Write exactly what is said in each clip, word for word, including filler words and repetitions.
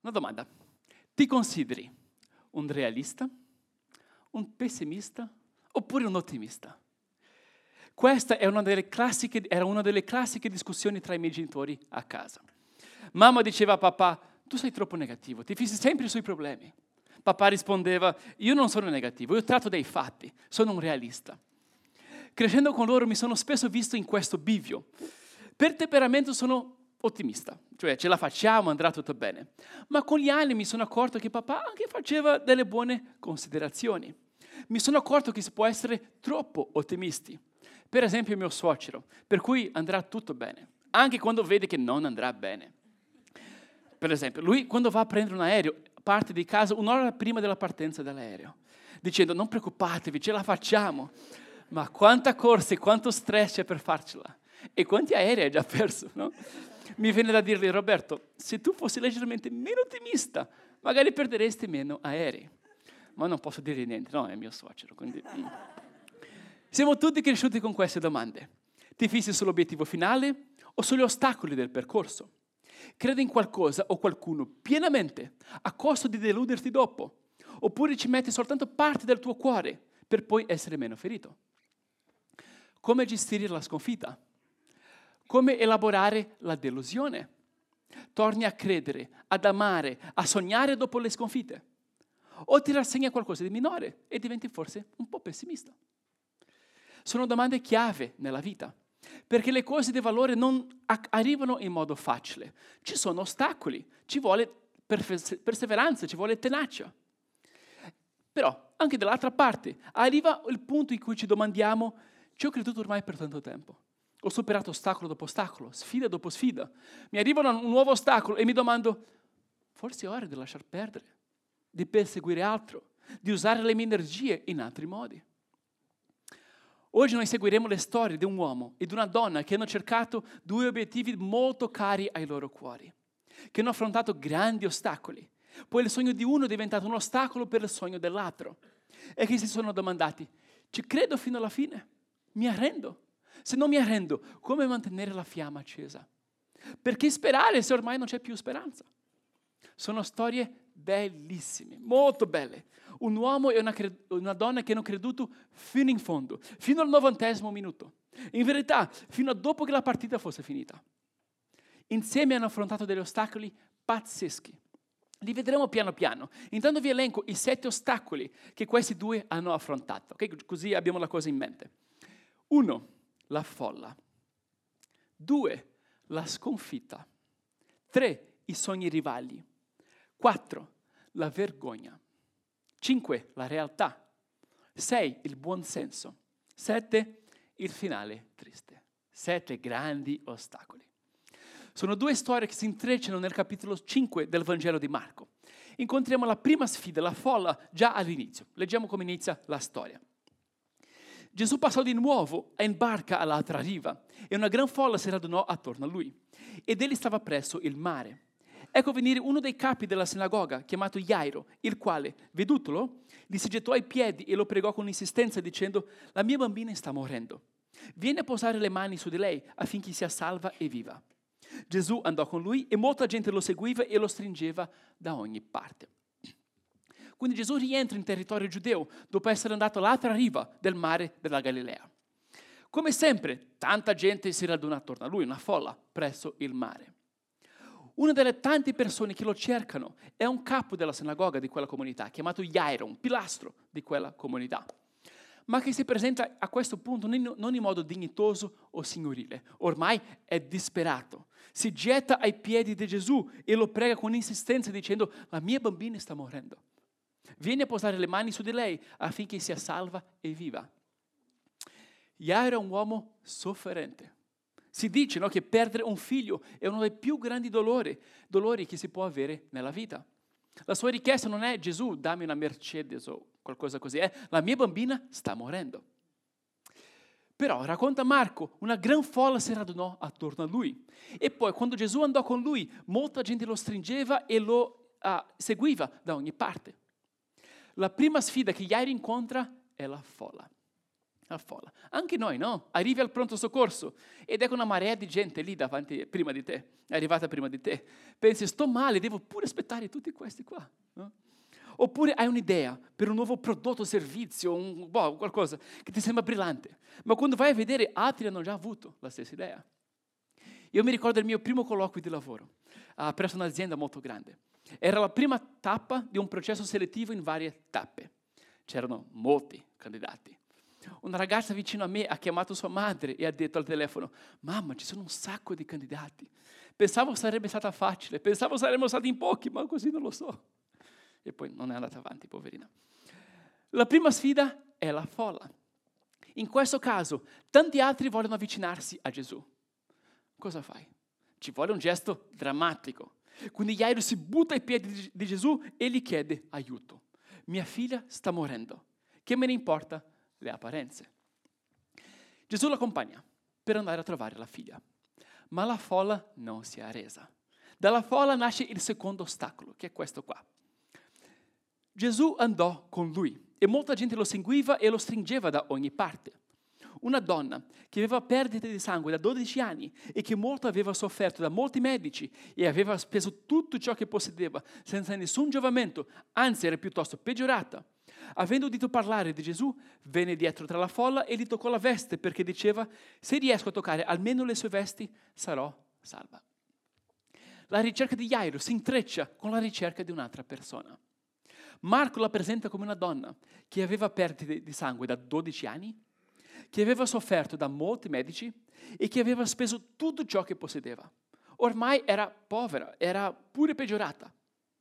Una domanda. Ti consideri un realista, un pessimista oppure un ottimista? Questa è una delle classiche, era una delle classiche discussioni tra i miei genitori a casa. Mamma diceva a papà, tu sei troppo negativo, ti fissi sempre sui problemi. Papà rispondeva, io non sono negativo, io tratto dei fatti, sono un realista. Crescendo con loro mi sono spesso visto in questo bivio. Per temperamento sono ottimista, cioè ce la facciamo, andrà tutto bene. Ma con gli anni mi sono accorto che papà anche faceva delle buone considerazioni. Mi sono accorto che si può essere troppo ottimisti. Per esempio mio suocero, per cui andrà tutto bene, anche quando vede che non andrà bene. Per esempio, lui quando va a prendere un aereo, parte di casa un'ora prima della partenza dell'aereo, dicendo non preoccupatevi, ce la facciamo. Ma quanta corsa e quanto stress c'è per farcela. E quanti aerei hai già perso, no? Mi viene da dirgli, Roberto, se tu fossi leggermente meno ottimista, magari perderesti meno aerei. Ma non posso dirgli niente, no, è mio suocero. Quindi... Siamo tutti cresciuti con queste domande. Ti fissi sull'obiettivo finale o sugli ostacoli del percorso? Credi in qualcosa o qualcuno pienamente, a costo di deluderti dopo? Oppure ci metti soltanto parte del tuo cuore per poi essere meno ferito? Come gestire la sconfitta? Come elaborare la delusione? Torni a credere, ad amare, a sognare dopo le sconfitte? O ti rassegni a qualcosa di minore e diventi forse un po' pessimista? Sono domande chiave nella vita, perché le cose di valore non arrivano in modo facile. Ci sono ostacoli, ci vuole perseveranza, ci vuole tenacia. Però, anche dall'altra parte, arriva il punto in cui ci domandiamo, ci ho creduto ormai per tanto tempo. Ho superato ostacolo dopo ostacolo, sfida dopo sfida. Mi arriva un nuovo ostacolo e mi domando, forse è ora di lasciar perdere, di perseguire altro, di usare le mie energie in altri modi. Oggi noi seguiremo le storie di un uomo e di una donna che hanno cercato due obiettivi molto cari ai loro cuori, che hanno affrontato grandi ostacoli. Poi il sogno di uno è diventato un ostacolo per il sogno dell'altro. E che si sono domandati, ci credo fino alla fine? Mi arrendo? Se non mi arrendo, come mantenere la fiamma accesa? Perché sperare se ormai non c'è più speranza? Sono storie bellissime, molto belle. Un uomo e una, cre- una donna che hanno creduto fino in fondo, fino al novantesimo minuto. In verità, fino a dopo che la partita fosse finita. Insieme hanno affrontato degli ostacoli pazzeschi. Li vedremo piano piano. Intanto vi elenco i sette ostacoli che questi due hanno affrontato. Okay? Così abbiamo la cosa in mente. Uno, la folla. Due, la sconfitta. Tre, i sogni rivali. Quattro, la vergogna. Cinque, la realtà. Sei, il buonsenso. Sette, il finale triste. Sette grandi ostacoli. Sono due storie che si intrecciano nel capitolo cinque del Vangelo di Marco. Incontriamo la prima sfida, la folla, già all'inizio. Leggiamo come inizia la storia. Gesù passò di nuovo in barca all'altra riva e una gran folla si radunò attorno a lui. Ed egli stava presso il mare. Ecco venire uno dei capi della sinagoga, chiamato Jairo, il quale, vedutolo, gli si gettò ai piedi e lo pregò con insistenza dicendo: la mia bambina sta morendo. Vieni a posare le mani su di lei affinché sia salva e viva. Gesù andò con lui e molta gente lo seguiva e lo stringeva da ogni parte. Quindi Gesù rientra in territorio giudeo dopo essere andato all'altra riva del mare della Galilea. Come sempre, tanta gente si raduna attorno a lui, una folla presso il mare. Una delle tante persone che lo cercano è un capo della sinagoga di quella comunità, chiamato Jairo, un pilastro di quella comunità, ma che si presenta a questo punto non in modo dignitoso o signorile. Ormai è disperato. Si getta ai piedi di Gesù e lo prega con insistenza dicendo: la mia bambina sta morendo. Vieni a posare le mani su di lei affinché sia salva e viva. Jairo è un uomo sofferente. Si dice, no, che perdere un figlio è uno dei più grandi dolori, dolori che si può avere nella vita. La sua richiesta non è: Gesù, dammi una Mercedes o qualcosa così, è: la mia bambina sta morendo. Però, racconta Marco, una gran folla si radunò attorno a lui. E poi, quando Gesù andò con lui, molta gente lo stringeva e lo uh, seguiva da ogni parte. La prima sfida che Jairo incontra è la folla. La folla. Anche noi, no? Arrivi al pronto soccorso ed ecco una marea di gente lì davanti, prima di te, è arrivata prima di te. Pensi, sto male, devo pure aspettare tutti questi qua. No? Oppure hai un'idea per un nuovo prodotto, servizio, un, boh, qualcosa che ti sembra brillante, ma quando vai a vedere altri hanno già avuto la stessa idea. Io mi ricordo il mio primo colloquio di lavoro uh, presso un'azienda molto grande. Era la prima tappa di un processo selettivo in varie tappe. C'erano molti candidati. Una ragazza vicino a me ha chiamato sua madre e ha detto al telefono: mamma, ci sono un sacco di candidati. Pensavo sarebbe stata facile, pensavo saremmo stati in pochi, ma così non lo so. E poi non è andata avanti, poverina. La prima sfida è la folla. In questo caso, tanti altri vogliono avvicinarsi a Gesù. Cosa fai? Ci vuole un gesto drammatico. Quindi Jairo si butta ai piedi di Gesù e gli chiede aiuto. Mia figlia sta morendo. Che me ne importa le apparenze? Gesù l'accompagna per andare a trovare la figlia. Ma la folla non si è arresa. Dalla folla nasce il secondo ostacolo, che è questo qua. Gesù andò con lui e molta gente lo seguiva e lo stringeva da ogni parte. Una donna che aveva perdite di sangue da dodici anni e che molto aveva sofferto da molti medici e aveva speso tutto ciò che possedeva senza nessun giovamento, anzi era piuttosto peggiorata. Avendo udito parlare di Gesù, venne dietro tra la folla e gli toccò la veste perché diceva: se riesco a toccare almeno le sue vesti, sarò salva. La ricerca di Jairo si intreccia con la ricerca di un'altra persona. Marco la presenta come una donna che aveva perdite di sangue da dodici anni, che aveva sofferto da molti medici e che aveva speso tutto ciò che possedeva. Ormai era povera, era pure peggiorata.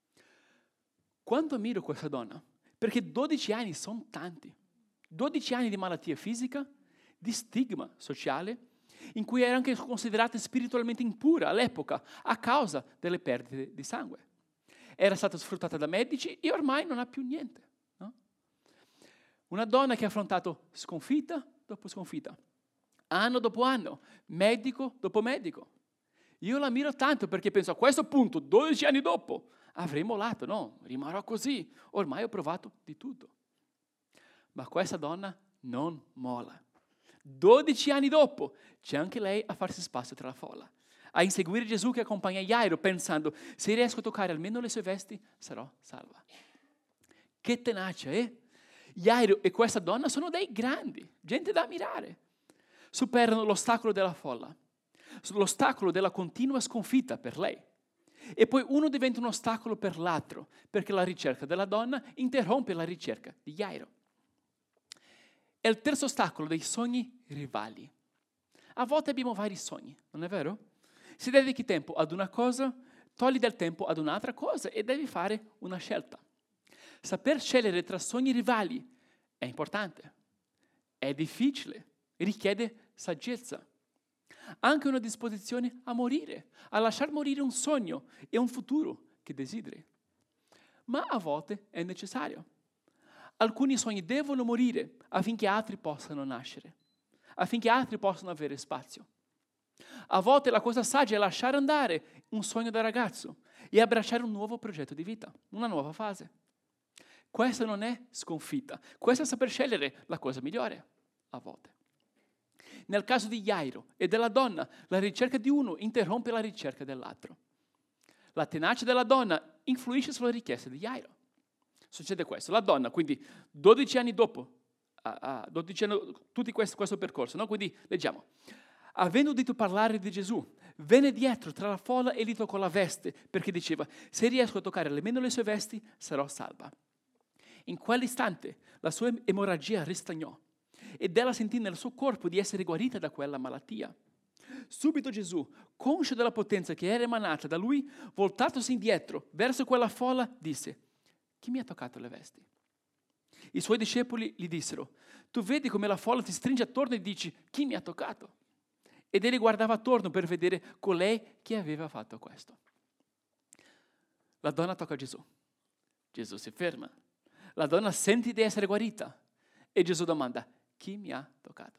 Quanto ammiro questa donna, perché dodici anni sono tanti. dodici anni di malattia fisica, di stigma sociale, in cui era anche considerata spiritualmente impura all'epoca a causa delle perdite di sangue. Era stata sfruttata da medici e ormai non ha più niente. No? Una donna che ha affrontato sconfitta dopo sconfitta, anno dopo anno, medico dopo medico. Io la ammiro tanto perché penso a questo punto, dodici anni dopo, avrei mollato. No, rimarrò così. Ormai ho provato di tutto. Ma questa donna non molla. dodici anni dopo c'è anche lei a farsi spazio tra la folla, a inseguire Gesù che accompagna Jairo pensando: se riesco a toccare almeno le sue vesti sarò salva. Che tenacia, eh? Jairo e questa donna sono dei grandi, gente da ammirare. Superano l'ostacolo della folla, l'ostacolo della continua sconfitta per lei. E poi uno diventa un ostacolo per l'altro, perché la ricerca della donna interrompe la ricerca di Jairo. È il terzo ostacolo dei sogni rivali. A volte abbiamo vari sogni, non è vero? Se dedichi tempo ad una cosa, togli del tempo ad un'altra cosa e devi fare una scelta. Saper scegliere tra sogni rivali è importante, è difficile, richiede saggezza. Anche una disposizione a morire, a lasciar morire un sogno e un futuro che desideri. Ma a volte è necessario. Alcuni sogni devono morire affinché altri possano nascere, affinché altri possano avere spazio. A volte la cosa saggia è lasciare andare un sogno da ragazzo e abbracciare un nuovo progetto di vita, una nuova fase. Questa non è sconfitta, questa è saper scegliere la cosa migliore, a volte. Nel caso di Jairo e della donna, la ricerca di uno interrompe la ricerca dell'altro. La tenacia della donna influisce sulla richiesta di Jairo. Succede questo, la donna, quindi dodici anni dopo, uh, uh, dodici anni, tutto questo, questo percorso, no? Quindi leggiamo. Avendo udito parlare di Gesù, venne dietro tra la folla e gli toccò la veste, perché diceva: se riesco a toccare almeno le sue vesti, sarò salva. In quell'istante la sua emorragia ristagnò ed ella sentì nel suo corpo di essere guarita da quella malattia. Subito Gesù, conscio della potenza che era emanata da lui, voltatosi indietro verso quella folla, disse: chi mi ha toccato le vesti? I suoi discepoli gli dissero: tu vedi come la folla ti stringe attorno e dici: chi mi ha toccato? Ed egli guardava attorno per vedere colei che aveva fatto questo. La donna tocca Gesù. Gesù si ferma. La donna sente di essere guarita e Gesù domanda: chi mi ha toccato?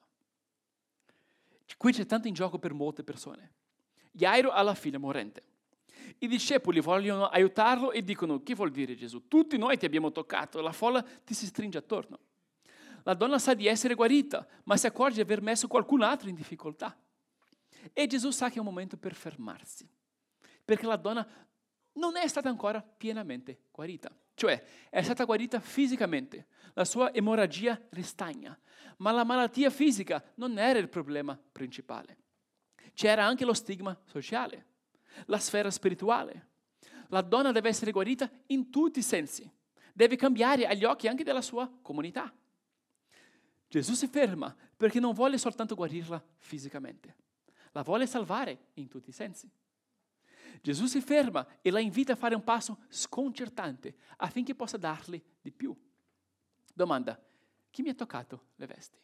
Qui c'è tanto in gioco per molte persone. Jairo ha la figlia morente. I discepoli vogliono aiutarlo e dicono: che vuol dire Gesù? Tutti noi ti abbiamo toccato, la folla ti si stringe attorno. La donna sa di essere guarita, ma si accorge di aver messo qualcun altro in difficoltà. E Gesù sa che è un momento per fermarsi, perché la donna non è stata ancora pienamente guarita. Cioè, è stata guarita fisicamente, la sua emorragia ristagna, ma la malattia fisica non era il problema principale. C'era anche lo stigma sociale, la sfera spirituale. La donna deve essere guarita in tutti i sensi, deve cambiare agli occhi anche della sua comunità. Gesù si ferma perché non vuole soltanto guarirla fisicamente, la vuole salvare in tutti i sensi. Gesù si ferma e la invita a fare un passo sconcertante affinché possa darle di più. Domanda: chi mi ha toccato le vesti?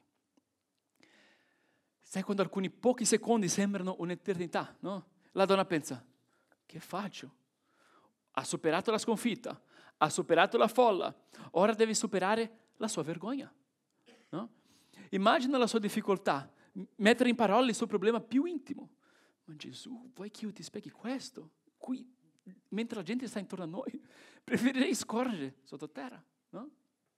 Sai quando alcuni pochi secondi sembrano un'eternità, no? La donna pensa: che faccio? Ha superato la sconfitta, ha superato la folla, ora deve superare la sua vergogna, no? Immagina la sua difficoltà, mettere in parole il suo problema più intimo. Ma Gesù, vuoi che io ti spieghi questo? Qui, mentre la gente sta intorno a noi, preferirei scorrere sottoterra, no?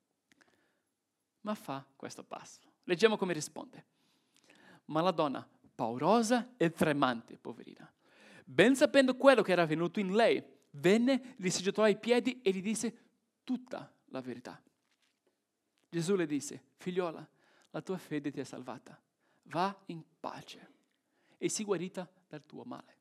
Ma fa questo passo. Leggiamo come risponde. Ma la donna, paurosa e tremante, poverina, ben sapendo quello che era avvenuto in lei, venne, gli si gettò ai piedi e gli disse tutta la verità. Gesù le disse: figliola, la tua fede ti ha salvata. Va in pace e sii guarita dal tuo male.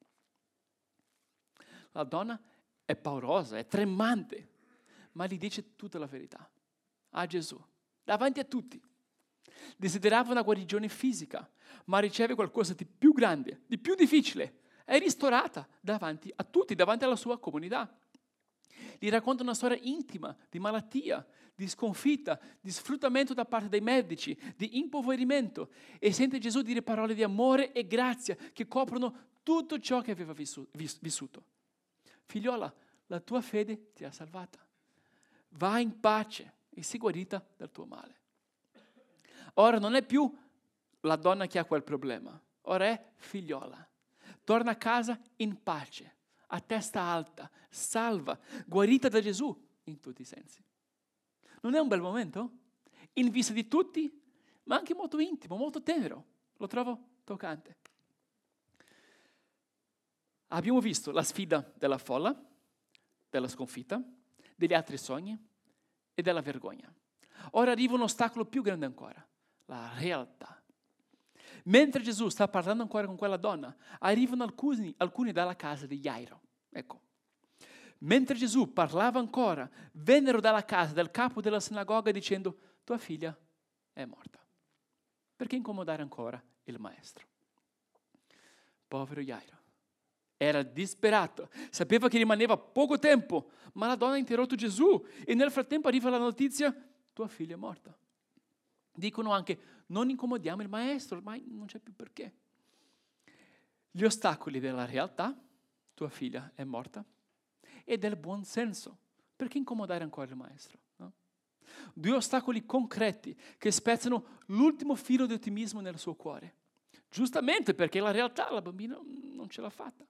La donna è paurosa, è tremante, ma gli dice tutta la verità a Gesù, davanti a tutti. Desiderava una guarigione fisica, ma riceve qualcosa di più grande, di più difficile. È ristorata davanti a tutti, davanti alla sua comunità. Gli racconta una storia intima di malattia, di sconfitta, di sfruttamento da parte dei medici, di impoverimento, e sente Gesù dire parole di amore e grazia che coprono tutto ciò che aveva vissuto. Figliola, la tua fede ti ha salvata. Va in pace e sii guarita dal tuo male. Ora non è più la donna che ha quel problema, ora è figliola. Torna a casa in pace, a testa alta, salva, guarita da Gesù in tutti i sensi. Non è un bel momento? In vista di tutti, ma anche molto intimo, molto tenero. Lo trovo toccante. Abbiamo visto la sfida della folla, della sconfitta, degli altri sogni e della vergogna. Ora arriva un ostacolo più grande ancora, la realtà. Mentre Gesù sta parlando ancora con quella donna, arrivano alcuni, alcuni dalla casa di Jairo. Ecco. Mentre Gesù parlava ancora, vennero dalla casa del capo della sinagoga dicendo: tua figlia è morta. Perché incomodare ancora il maestro? Povero Jairo. Era disperato, sapeva che rimaneva poco tempo, ma la donna ha interrotto Gesù e nel frattempo arriva la notizia: tua figlia è morta. Dicono anche: non incomodiamo il maestro, ormai non c'è più perché. Gli ostacoli della realtà, tua figlia è morta, e del buon senso, perché incomodare ancora il maestro? No? Due ostacoli concreti che spezzano l'ultimo filo di ottimismo nel suo cuore. Giustamente, perché la realtà la bambina non ce l'ha fatta.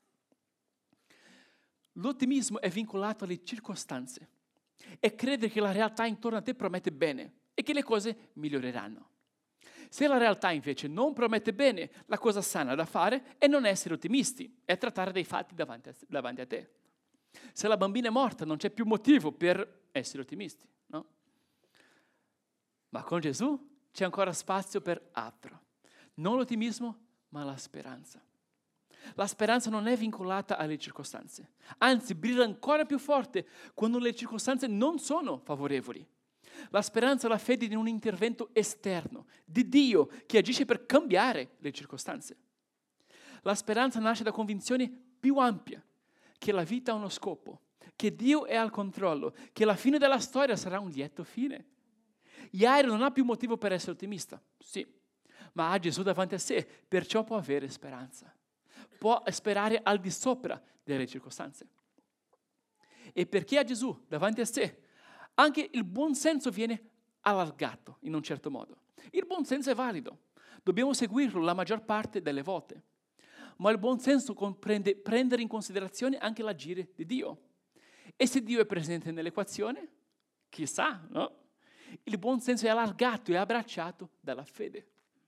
L'ottimismo è vincolato alle circostanze e crede che la realtà intorno a te promette bene e che le cose miglioreranno. Se la realtà invece non promette bene, la cosa sana da fare è non essere ottimisti, è trattare dei fatti davanti a, davanti a te. Se la bambina è morta non c'è più motivo per essere ottimisti, no? Ma con Gesù c'è ancora spazio per altro. Non l'ottimismo, ma la speranza. La speranza non è vincolata alle circostanze, anzi brilla ancora più forte quando le circostanze non sono favorevoli. La speranza è la fede in un intervento esterno, di Dio, che agisce per cambiare le circostanze. La speranza nasce da convinzione più ampia, che la vita ha uno scopo, che Dio è al controllo, che la fine della storia sarà un lieto fine. Jairo non ha più motivo per essere ottimista, sì, ma ha Gesù davanti a sé, perciò può avere speranza. Può sperare al di sopra delle circostanze. E perché ha Gesù davanti a sé, anche il buon senso viene allargato in un certo modo. Il buon senso è valido, dobbiamo seguirlo la maggior parte delle volte. Ma il buon senso comprende prendere in considerazione anche l'agire di Dio. E se Dio è presente nell'equazione, chissà, no? Il buon senso è allargato e abbracciato dalla fede.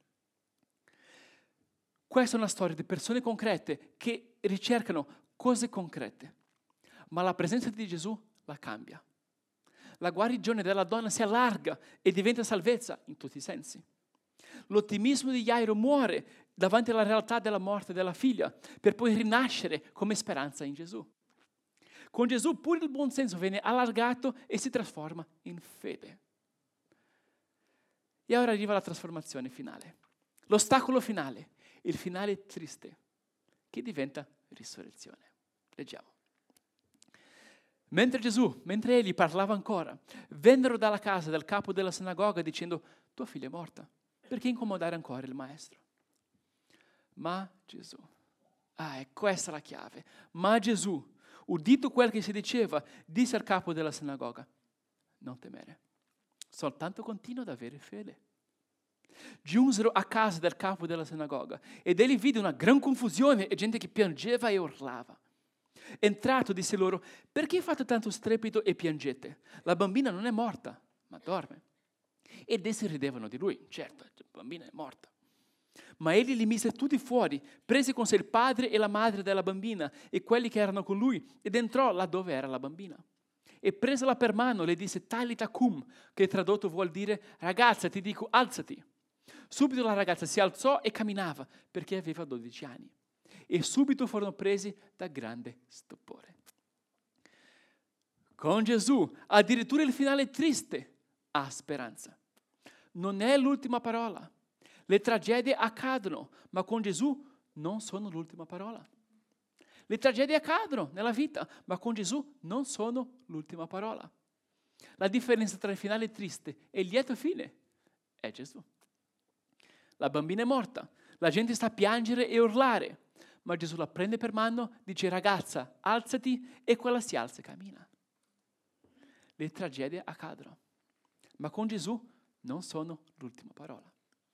Questa è una storia di persone concrete che ricercano cose concrete, ma la presenza di Gesù la cambia. La guarigione della donna si allarga e diventa salvezza in tutti i sensi. L'ottimismo di Jairo muore davanti alla realtà della morte della figlia, per poi rinascere come speranza in Gesù. Con Gesù pure il buon senso viene allargato e si trasforma in fede. E ora arriva la trasformazione finale. L'ostacolo finale, il finale triste, che diventa risurrezione. Leggiamo. Mentre Gesù, mentre egli parlava ancora, vennero dalla casa del capo della sinagoga dicendo: tua figlia è morta, perché incomodare ancora il maestro? Ma Gesù, ah, è questa la chiave, ma Gesù, udito quel che si diceva, disse al capo della sinagoga: non temere, soltanto continua ad avere fede. Giunsero a casa del capo della sinagoga ed egli vide una gran confusione e gente che piangeva e urlava. Entrato disse loro: perché fate tanto strepito e piangete? La bambina non è morta, ma dorme. Ed essi ridevano di lui. Certo, la bambina è morta. Ma egli li mise tutti fuori, prese con sé il padre e la madre della bambina e quelli che erano con lui, ed entrò là dove era la bambina. E presala per mano le disse: Talita cum, che tradotto vuol dire: ragazza, ti dico, alzati. Subito la ragazza si alzò e camminava, perché aveva dodici anni. E subito furono presi da grande stupore. Con Gesù, addirittura il finale triste ha speranza. Non è l'ultima parola. Le tragedie accadono, ma con Gesù non sono l'ultima parola. Le tragedie accadono nella vita, ma con Gesù non sono l'ultima parola. La differenza tra il finale triste e il lieto fine è Gesù. La bambina è morta, la gente sta a piangere e urlare, ma Gesù la prende per mano, dice: ragazza, alzati, e quella si alza e cammina. Le tragedie accadono, ma con Gesù non sono l'ultima parola.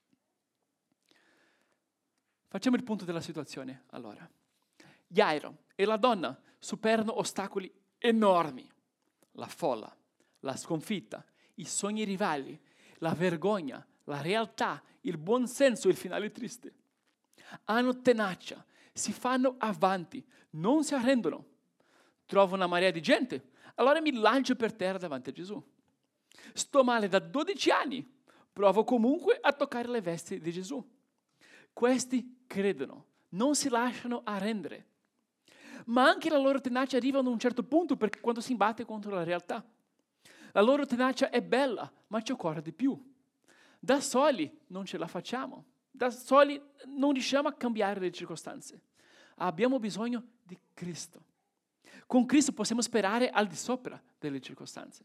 Facciamo il punto della situazione, allora. Jairo e la donna superano ostacoli enormi. La folla, la sconfitta, i sogni rivali, la vergogna, la realtà, il buon senso e il finale triste. Hanno tenacia, si fanno avanti, non si arrendono. Trovo una marea di gente, allora mi lancio per terra davanti a Gesù. Sto male da dodici anni, provo comunque a toccare le vesti di Gesù. Questi credono, non si lasciano arrendere. Ma anche la loro tenacia arriva ad un certo punto, perché quando si imbatte contro la realtà. La loro tenacia è bella, ma ci occorre di più. Da soli non ce la facciamo. Da soli non riusciamo a cambiare le circostanze. Abbiamo bisogno di Cristo. Con Cristo possiamo sperare al di sopra delle circostanze.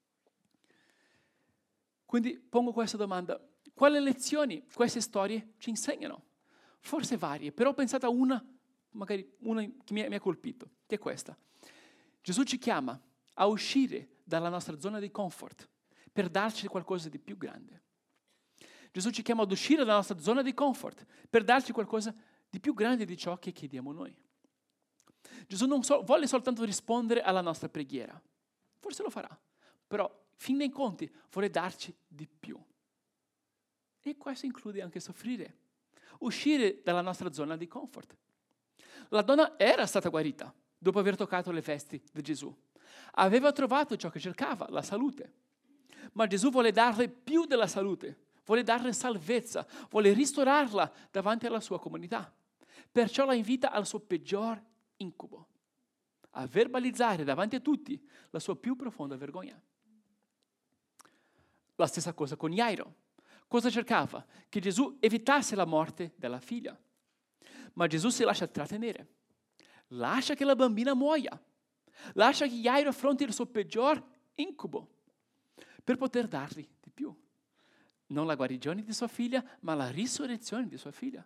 Quindi pongo questa domanda: quali lezioni queste storie ci insegnano? Forse varie, però ho pensato a una, magari una che mi ha, mi ha colpito, che è questa. Gesù ci chiama a uscire dalla nostra zona di comfort per darci qualcosa di più grande. Gesù ci chiama ad uscire dalla nostra zona di comfort per darci qualcosa di più grande di ciò che chiediamo noi. Gesù non so, vuole soltanto rispondere alla nostra preghiera. Forse lo farà, però fin dei conti vuole darci di più. E questo include anche soffrire, uscire dalla nostra zona di comfort. La donna era stata guarita dopo aver toccato le vesti di Gesù. Aveva trovato ciò che cercava, la salute. Ma Gesù vuole darle più della salute, vuole darle salvezza, vuole ristorarla davanti alla sua comunità. Perciò la invita al suo peggior incubo, a verbalizzare davanti a tutti la sua più profonda vergogna. La stessa cosa con Jairo. Cosa cercava? Che Gesù evitasse la morte della figlia. Ma Gesù si lascia trattenere. Lascia che la bambina muoia. Lascia che Jairo affronti il suo peggior incubo per poter dargli di più. Non la guarigione di sua figlia, ma la risurrezione di sua figlia.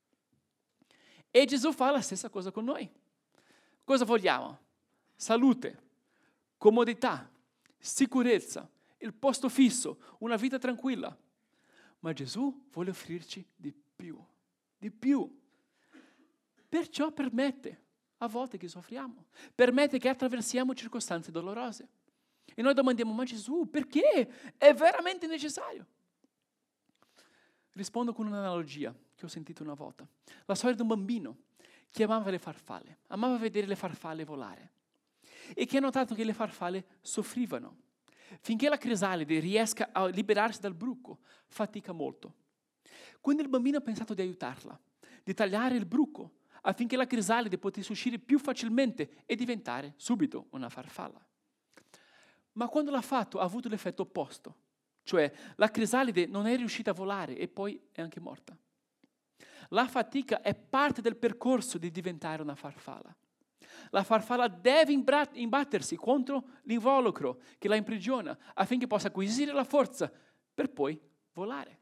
E Gesù fa la stessa cosa con noi. Cosa vogliamo? Salute, comodità, sicurezza, il posto fisso, una vita tranquilla. Ma Gesù vuole offrirci di più, di più. Perciò permette a volte che soffriamo, permette che attraversiamo circostanze dolorose. E noi domandiamo, ma Gesù, perché? È veramente necessario? Rispondo con un'analogia che ho sentito una volta. La storia di un bambino che amava le farfalle, amava vedere le farfalle volare e che ha notato che le farfalle soffrivano. Finché la crisalide riesca a liberarsi dal bruco, fatica molto. Quindi il bambino ha pensato di aiutarla, di tagliare il bruco, affinché la crisalide potesse uscire più facilmente e diventare subito una farfalla. Ma quando l'ha fatto ha avuto l'effetto opposto, cioè la crisalide non è riuscita a volare e poi è anche morta. La fatica è parte del percorso di diventare una farfalla. La farfalla deve imbattersi contro l'involucro che la imprigiona affinché possa acquisire la forza per poi volare.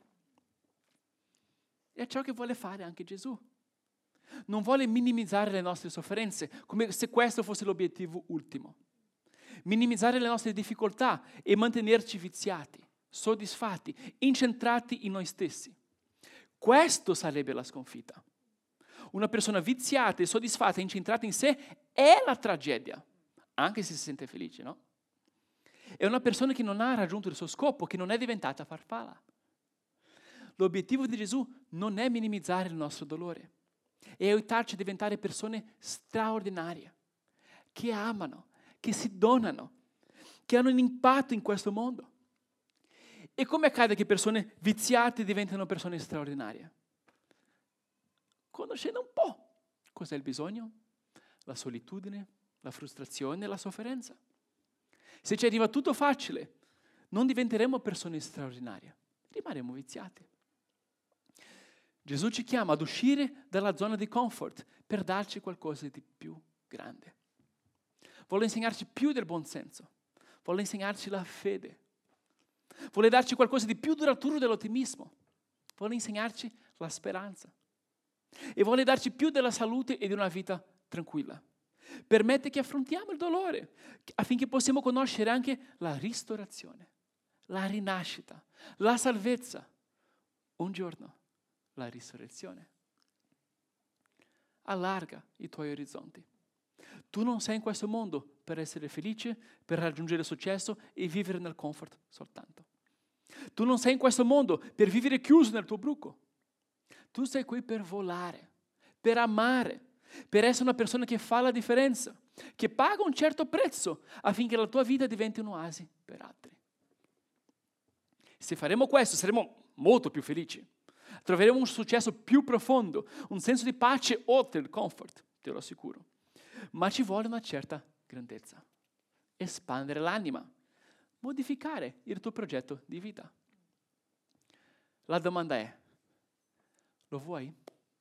È ciò che vuole fare anche Gesù. Non vuole minimizzare le nostre sofferenze, come se questo fosse l'obiettivo ultimo. Minimizzare le nostre difficoltà e mantenerci viziati, soddisfatti, incentrati in noi stessi. Questo sarebbe la sconfitta. Una persona viziata e soddisfatta e incentrata in sé è la tragedia, anche se si sente felice, no? È una persona che non ha raggiunto il suo scopo, che non è diventata farfalla. L'obiettivo di Gesù non è minimizzare il nostro dolore, è aiutarci a diventare persone straordinarie, che amano, che si donano, che hanno un impatto in questo mondo. E come accade che persone viziate diventano persone straordinarie? Conoscendo un po' cos'è il bisogno, la solitudine, la frustrazione, la sofferenza. Se ci arriva tutto facile, non diventeremo persone straordinarie, rimarremo viziati. Gesù ci chiama ad uscire dalla zona di comfort per darci qualcosa di più grande. Vuole insegnarci più del buonsenso, vuole insegnarci la fede, vuole darci qualcosa di più duraturo dell'ottimismo, vuole insegnarci la speranza e vuole darci più della salute e di una vita tranquilla. Permette che affrontiamo il dolore affinché possiamo conoscere anche la ristorazione, la rinascita, la salvezza. Un giorno la risurrezione. Allarga i tuoi orizzonti. Tu non sei in questo mondo per essere felice, per raggiungere successo e vivere nel comfort soltanto. Tu non sei in questo mondo per vivere chiuso nel tuo bruco. Tu sei qui per volare, per amare, per essere una persona che fa la differenza, che paga un certo prezzo affinché la tua vita diventi un'oasi per altri. Se faremo questo, saremo molto più felici. Troveremo un successo più profondo, un senso di pace oltre il comfort, te lo assicuro. Ma ci vuole una certa grandezza. Espandere l'anima, modificare il tuo progetto di vita. La domanda è, lo vuoi?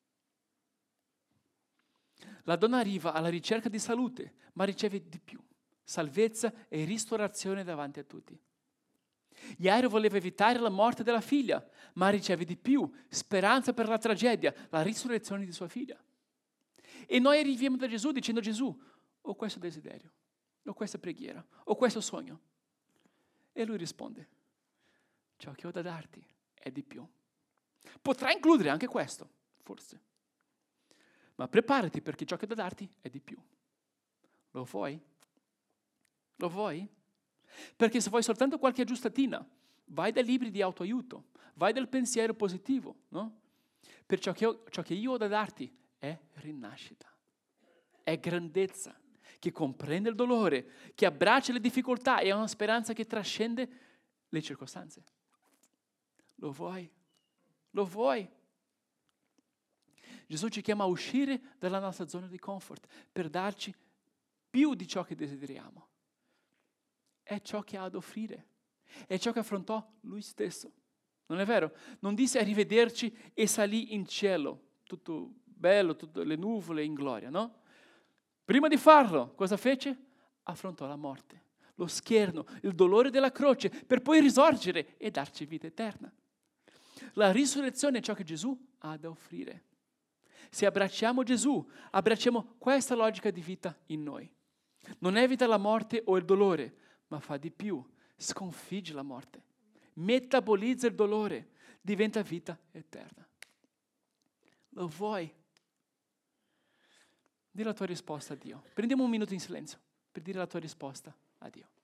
La donna arriva alla ricerca di salute, ma riceve di più, salvezza e ristorazione davanti a tutti. Jairo voleva evitare la morte della figlia, ma riceve di più, speranza per la tragedia, la risurrezione di sua figlia. E noi arriviamo da Gesù dicendo: Gesù, ho questo desiderio, ho questa preghiera, ho questo sogno. E lui risponde: ciò che ho da darti è di più. Potrà includere anche questo, forse. Ma preparati, perché ciò che ho da darti è di più. Lo vuoi? Lo vuoi? Perché se vuoi soltanto qualche aggiustatina, vai dai libri di autoaiuto, vai dal pensiero positivo, no? Per ciò che, ho, ciò che io ho da darti è rinascita, è grandezza, che comprende il dolore, che abbraccia le difficoltà e ha una speranza che trascende le circostanze. Lo vuoi? Lo vuoi? Gesù ci chiama a uscire dalla nostra zona di comfort per darci più di ciò che desideriamo. È ciò che ha ad offrire, è ciò che affrontò lui stesso. Non è vero? Non disse arrivederci e salì in cielo, tutto bello, tutte le nuvole in gloria, no? Prima di farlo, cosa fece? Affrontò la morte, lo scherno, il dolore della croce, per poi risorgere e darci vita eterna. La risurrezione è ciò che Gesù ha da offrire. Se abbracciamo Gesù, abbracciamo questa logica di vita in noi. Non evita la morte o il dolore, ma fa di più, sconfigge la morte, metabolizza il dolore, diventa vita eterna. Lo vuoi? Dì la tua risposta a Dio. Prendiamo un minuto in silenzio per dire la tua risposta a Dio.